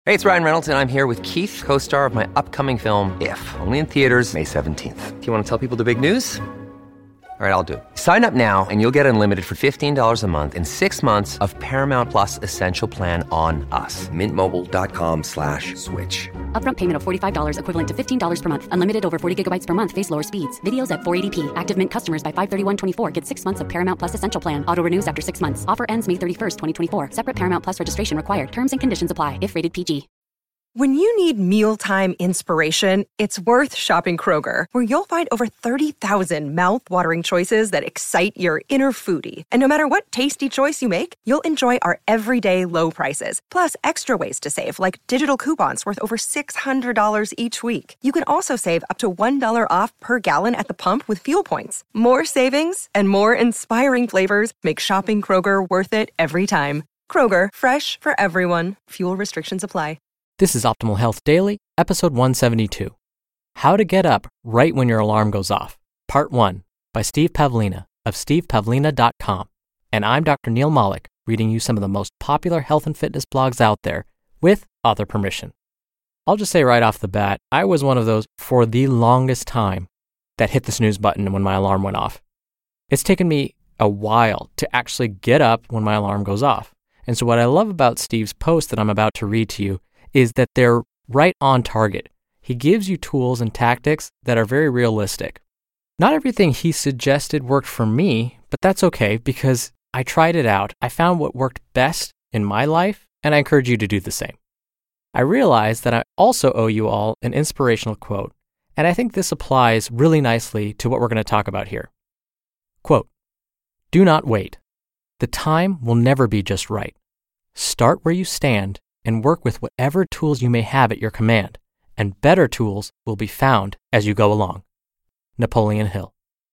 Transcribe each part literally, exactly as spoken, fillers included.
Hey, it's Ryan Reynolds, and I'm here with Keith, co-star of my upcoming film, If, only in theaters May seventeenth. Do you want to tell people the big news? All right, I'll do it. Sign up now and you'll get unlimited for fifteen dollars a month and six months of Paramount Plus Essential Plan on us. Mint Mobile dot com slash switch. Upfront payment of forty-five dollars equivalent to fifteen dollars per month. Unlimited over forty gigabytes per month. Face lower speeds. Videos at four eighty p. Active Mint customers by five thirty-one twenty-four get six months of Paramount Plus Essential Plan. Auto renews after six months. Offer ends May thirty-first, twenty twenty-four. Separate Paramount Plus registration required. Terms and conditions apply if rated P G. When you need mealtime inspiration, it's worth shopping Kroger, where you'll find over thirty thousand mouth-watering choices that excite your inner foodie. And no matter what tasty choice you make, you'll enjoy our everyday low prices, plus extra ways to save, like digital coupons worth over six hundred dollars each week. You can also save up to one dollar off per gallon at the pump with fuel points. More savings and more inspiring flavors make shopping Kroger worth it every time. Kroger, fresh for everyone. Fuel restrictions apply. This is Optimal Health Daily, episode one seventy-two. How to Get Up Right When Your Alarm Goes Off, Part one, by Steve Pavlina of steve pavlina dot com. And I'm Doctor Neil Malik, reading you some of the most popular health and fitness blogs out there, with author permission. I'll just say right off the bat, I was one of those for the longest time that hit the snooze button when my alarm went off. It's taken me a while to actually get up when my alarm goes off. And so what I love about Steve's post that I'm about to read to you is that they're right on target. He gives you tools and tactics that are very realistic. Not everything he suggested worked for me, but that's okay because I tried it out. I found what worked best in my life, and I encourage you to do the same. I realize that I also owe you all an inspirational quote, and I think this applies really nicely to what we're going to talk about here. Quote, "Do not wait. The time will never be just right. Start where you stand and work with whatever tools you may have at your command, and better tools will be found as you go along." Napoleon Hill.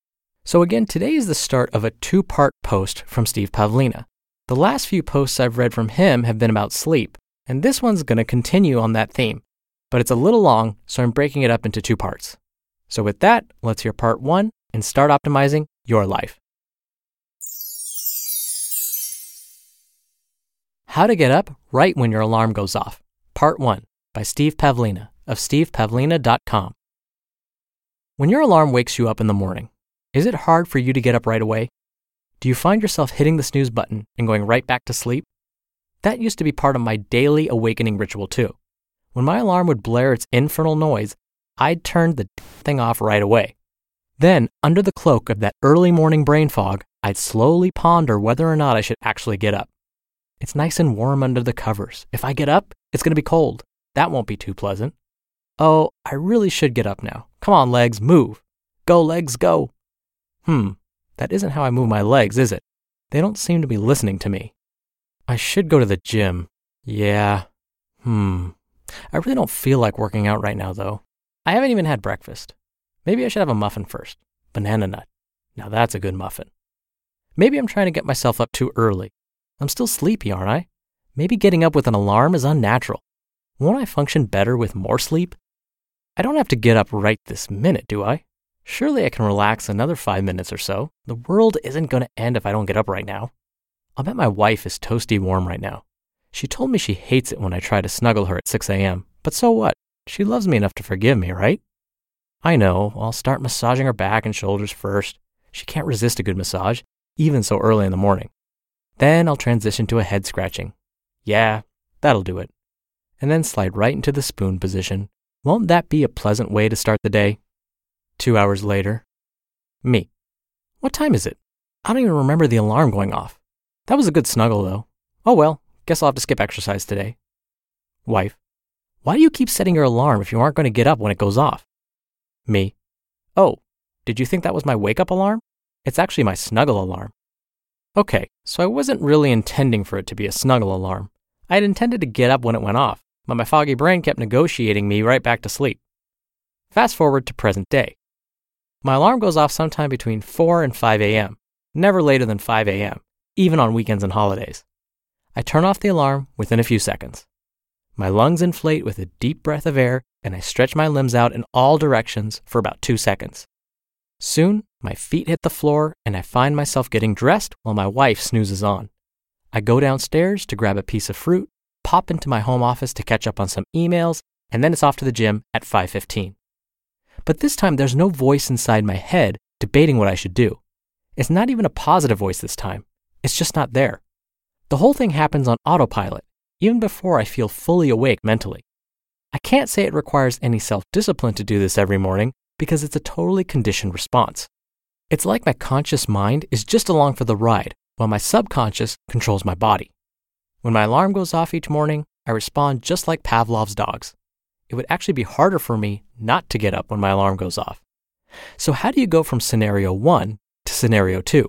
So again, today is the start of a two-part post from Steve Pavlina. The last few posts I've read from him have been about sleep, and this one's going to continue on that theme, but it's a little long, so I'm breaking it up into two parts. So with that, let's hear part one and start optimizing your life. How to Get Up Right When Your Alarm Goes Off, Part one, by Steve Pavlina of steve pavlina dot com. When your alarm wakes you up in the morning, is it hard for you to get up right away? Do you find yourself hitting the snooze button and going right back to sleep? That used to be part of my daily awakening ritual too. When my alarm would blare its infernal noise, I'd turn the thing off right away. Then, under the cloak of that early morning brain fog, I'd slowly ponder whether or not I should actually get up. It's nice and warm under the covers. If I get up, it's going to be cold. That won't be too pleasant. Oh, I really should get up now. Come on, legs, move. Go, legs, go. Hmm, that isn't how I move my legs, is it? They don't seem to be listening to me. I should go to the gym. Yeah. Hmm. I really don't feel like working out right now, though. I haven't even had breakfast. Maybe I should have a muffin first. Banana nut. Now that's a good muffin. Maybe I'm trying to get myself up too early. I'm still sleepy, aren't I? Maybe getting up with an alarm is unnatural. Won't I function better with more sleep? I don't have to get up right this minute, do I? Surely I can relax another five minutes or so. The world isn't going to end if I don't get up right now. I'll bet my wife is toasty warm right now. She told me she hates it when I try to snuggle her at six a.m., but so what? She loves me enough to forgive me, right? I know, I'll start massaging her back and shoulders first. She can't resist a good massage, even so early in the morning. Then I'll transition to a head scratching. Yeah, that'll do it. And then slide right into the spoon position. Won't that be a pleasant way to start the day? Two hours later. Me. What time is it? I don't even remember the alarm going off. That was a good snuggle, though. Oh well, guess I'll have to skip exercise today. Wife. Why do you keep setting your alarm if you aren't going to get up when it goes off? Me. Oh, did you think that was my wake-up alarm? It's actually my snuggle alarm. Okay, so I wasn't really intending for it to be a snuggle alarm. I had intended to get up when it went off, but my foggy brain kept negotiating me right back to sleep. Fast forward to present day. My alarm goes off sometime between four and five a.m., never later than five a.m., even on weekends and holidays. I turn off the alarm within a few seconds. My lungs inflate with a deep breath of air, and I stretch my limbs out in all directions for about two seconds. Soon, my feet hit the floor, and I find myself getting dressed while my wife snoozes on. I go downstairs to grab a piece of fruit, pop into my home office to catch up on some emails, and then it's off to the gym at five fifteen. But this time, there's no voice inside my head debating what I should do. It's not even a positive voice this time. It's just not there. The whole thing happens on autopilot, even before I feel fully awake mentally. I can't say it requires any self-discipline to do this every morning because it's a totally conditioned response. It's like my conscious mind is just along for the ride while my subconscious controls my body. When my alarm goes off each morning, I respond just like Pavlov's dogs. It would actually be harder for me not to get up when my alarm goes off. So how do you go from scenario one to scenario two?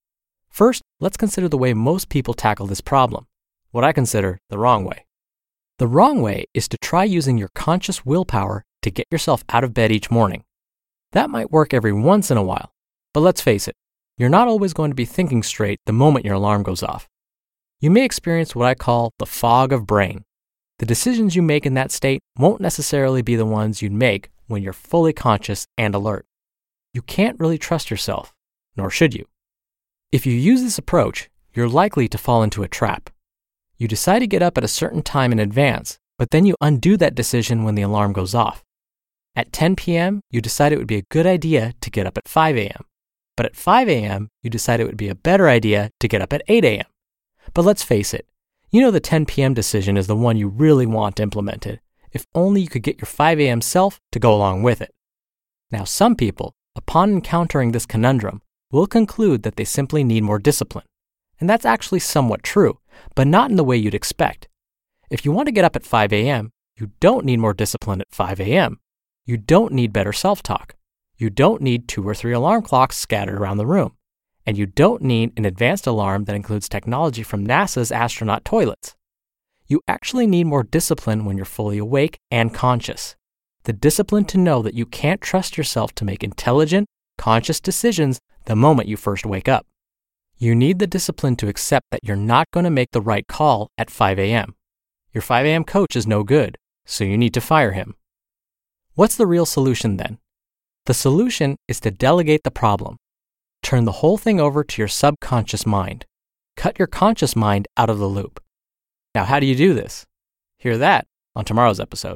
First, let's consider the way most people tackle this problem, what I consider the wrong way. The wrong way is to try using your conscious willpower to get yourself out of bed each morning. That might work every once in a while, but let's face it, you're not always going to be thinking straight the moment your alarm goes off. You may experience what I call the fog of brain. The decisions you make in that state won't necessarily be the ones you'd make when you're fully conscious and alert. You can't really trust yourself, nor should you. If you use this approach, you're likely to fall into a trap. You decide to get up at a certain time in advance, but then you undo that decision when the alarm goes off. At ten p.m., you decide it would be a good idea to get up at five a.m. But at five a.m., you decide it would be a better idea to get up at eight a.m. But let's face it, you know the ten p.m. decision is the one you really want implemented, if only you could get your five a.m. self to go along with it. Now, some people, upon encountering this conundrum, will conclude that they simply need more discipline. And that's actually somewhat true, but not in the way you'd expect. If you want to get up at five a.m., you don't need more discipline at five a.m. You don't need better self-talk. You don't need two or three alarm clocks scattered around the room. And you don't need an advanced alarm that includes technology from NASA's astronaut toilets. You actually need more discipline when you're fully awake and conscious. The discipline to know that you can't trust yourself to make intelligent, conscious decisions the moment you first wake up. You need the discipline to accept that you're not going to make the right call at five a.m. Your five a.m. coach is no good, so you need to fire him. What's the real solution then? The solution is to delegate the problem. Turn the whole thing over to your subconscious mind. Cut your conscious mind out of the loop. Now, how do you do this? Hear that on tomorrow's episode.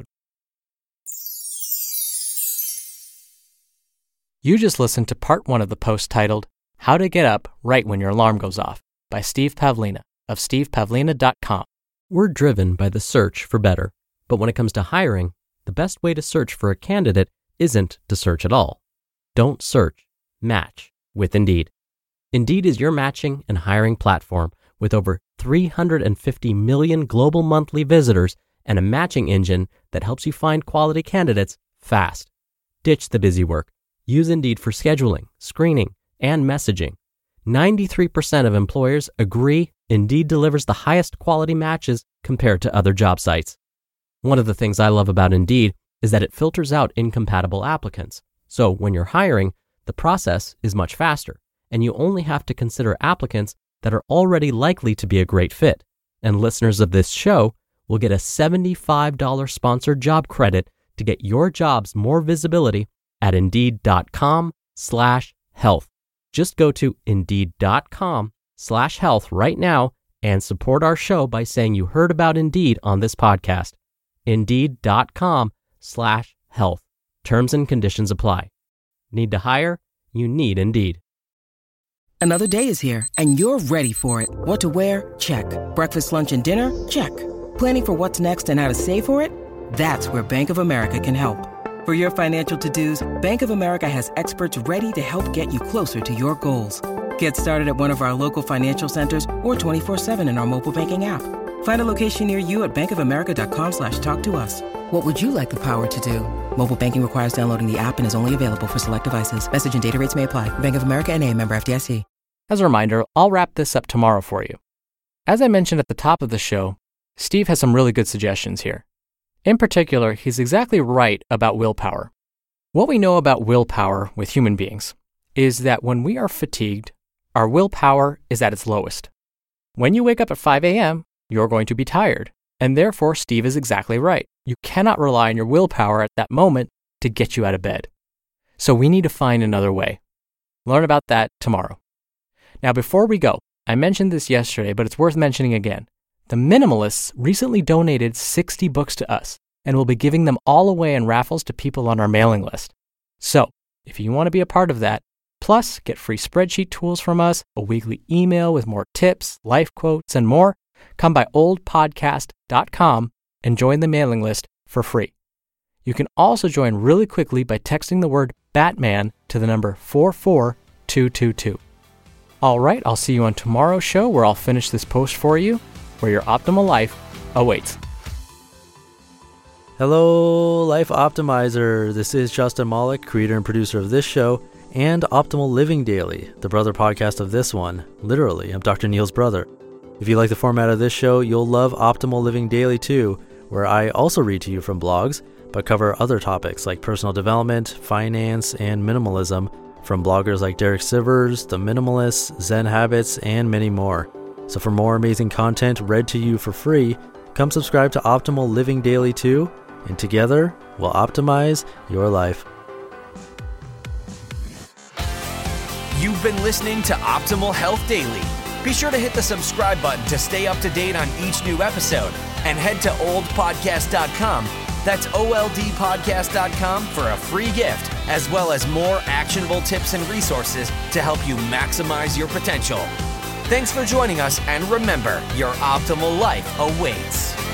You just listened to part one of the post titled, How to Get Up Right When Your Alarm Goes Off by Steve Pavlina of steve pavlina dot com. We're driven by the search for better, but when it comes to hiring, the best way to search for a candidate isn't to search at all. Don't search, match with Indeed. Indeed is your matching and hiring platform with over three hundred fifty million global monthly visitors and a matching engine that helps you find quality candidates fast. Ditch the busy work. Use Indeed for scheduling, screening, and messaging. ninety-three percent of employers agree Indeed delivers the highest quality matches compared to other job sites. One of the things I love about Indeed is that it filters out incompatible applicants. So when you're hiring, the process is much faster, and you only have to consider applicants that are already likely to be a great fit. And listeners of this show will get a seventy-five dollars sponsored job credit to get your jobs more visibility at indeed.com slash health. Just go to indeed.com slash health right now and support our show by saying you heard about Indeed on this podcast. Indeed.com slash health. Terms and conditions apply. Need to hire? You need Indeed. Another day is here, and you're ready for it. What to wear? Check. Breakfast, lunch, and dinner? Check. Planning for what's next and how to save for it? That's where Bank of America can help. For your financial to-dos, Bank of America has experts ready to help get you closer to your goals. Get started at one of our local financial centers or twenty-four seven in our mobile banking app. Find a location near you at bankofamerica.com slash talk to us. What would you like the power to do? Mobile banking requires downloading the app and is only available for select devices. Message and data rates may apply. Bank of America N A, member F D I C. As a reminder, I'll wrap this up tomorrow for you. As I mentioned at the top of the show, Steve has some really good suggestions here. In particular, he's exactly right about willpower. What we know about willpower with human beings is that when we are fatigued, our willpower is at its lowest. When you wake up at five a.m., you're going to be tired. And therefore, Steve is exactly right. You cannot rely on your willpower at that moment to get you out of bed. So we need to find another way. Learn about that tomorrow. Now, before we go, I mentioned this yesterday, but it's worth mentioning again. The Minimalists recently donated sixty books to us, and we'll be giving them all away in raffles to people on our mailing list. So, if you want to be a part of that, plus get free spreadsheet tools from us, a weekly email with more tips, life quotes, and more, come by old podcast dot com and join the mailing list for free. You can also join really quickly by texting the word Batman to the number four four two two two. All right, I'll see you on tomorrow's show where I'll finish this post for you, where your optimal life awaits. Hello, Life Optimizer. This is Justin Malik, creator and producer of this show and Optimal Living Daily, the brother podcast of this one. Literally, I'm Doctor Neil's brother. If you like the format of this show, you'll love Optimal Living Daily too, where I also read to you from blogs, but cover other topics like personal development, finance, and minimalism from bloggers like Derek Sivers, The Minimalists, Zen Habits, and many more. So for more amazing content read to you for free, come subscribe to Optimal Living Daily too, and together we'll optimize your life. You've been listening to Optimal Health Daily. Be sure to hit the subscribe button to stay up to date on each new episode, and head to old podcast dot com. That's O L D podcast dot com for a free gift, as well as more actionable tips and resources to help you maximize your potential. Thanks for joining us, and remember, your optimal life awaits.